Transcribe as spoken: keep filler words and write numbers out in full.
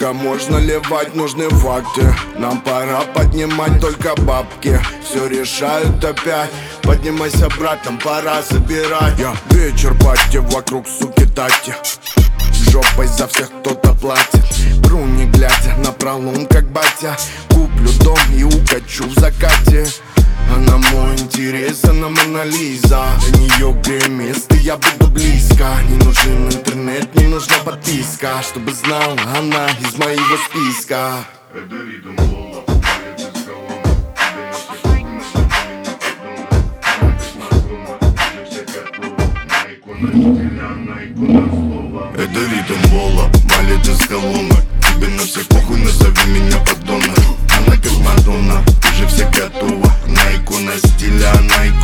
Сколько можно ливать, нужны факты. Нам пора поднимать только бабки. Все решают опять. Поднимайся, брат, нам пора забирать. Я вечер, пати, вокруг суки тати. Жопой за всех кто-то платит. Бру не глядя на пролом, как батя. Куплю дом и укачу в закате. Она мой интерес, она Мона Лиза. До нее гремист, и я буду близко. Не нужен интернет, не нужна подписка. Чтобы знала она из моего списка. Это ритм Вола, валит из колонок. Тебе на всех похуй, назови меня подонок. Она как Мадонна, ты же вся готова. Она икона стиля, она икона